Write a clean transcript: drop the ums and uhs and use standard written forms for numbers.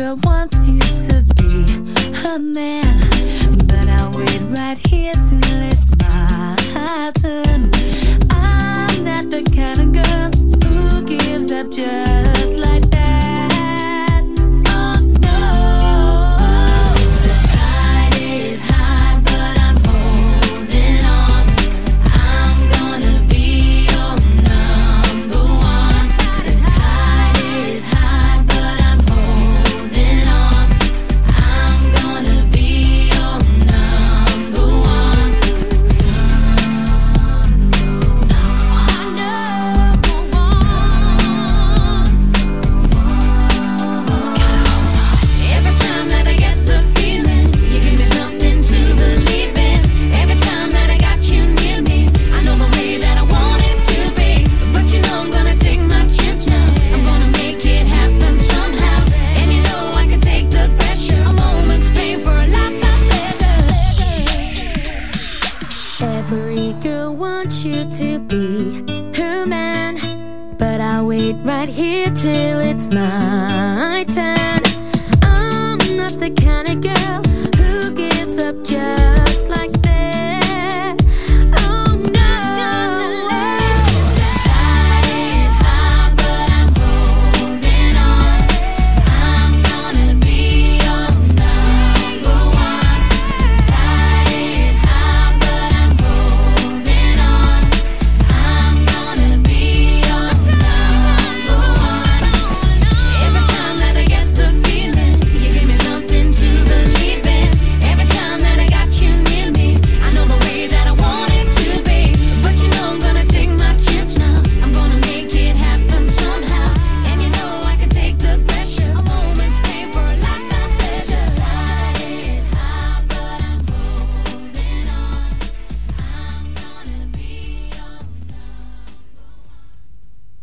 girl wants you to be her man, but I'll wait right here till it's my turn. I'm not the kind of girl who gives up just like that. Oh no, the tide is high, but I'm holding on. I'm gonna be your number one. The tide is high, but I'm holding on. I'm gonna be your number one. Every time that I get the feeling, you give me something to believe in. Every time that I got you near me, I know the way that I want it to be. But you know I'm gonna take my chance now. I'm gonna make it happen somehow. And you know I can take the pressure. A moment's pain for a lifetime pleasure. Every girl wants you to be her man, but I'll wait right here till it's my turn. I'm not the kind